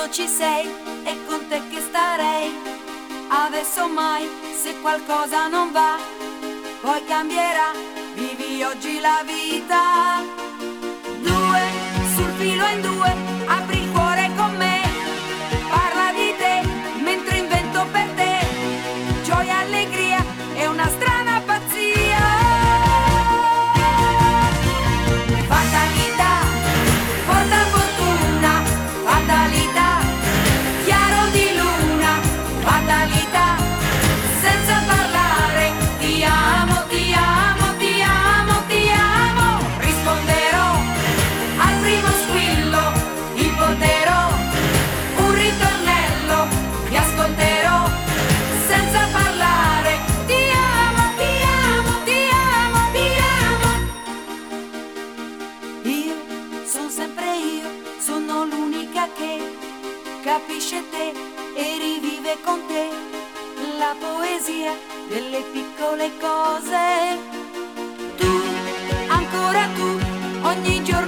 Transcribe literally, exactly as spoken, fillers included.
quando ci sei, è con te che starei. Adesso mai, se qualcosa non va, poi cambierà, vivi oggi la vita. Due, sul filo in due, apri il cuore con me, parla di te, mentre invento per te, gioia, allegria e una strana pazzia. Fatalità, porta fortuna, fatalità, chiaro di luna, fatalità, senza parlare, ti amo, ti amo, ti amo, ti amo, risponderò al primo squillo, ipoterò un ritornello, ti ascolterò senza parlare, ti amo, ti amo, ti amo, ti amo. Io sono sempre io, sono l'unica che capisce te e rivive con te la poesia delle piccole cose. Tu, ancora tu, ogni giorno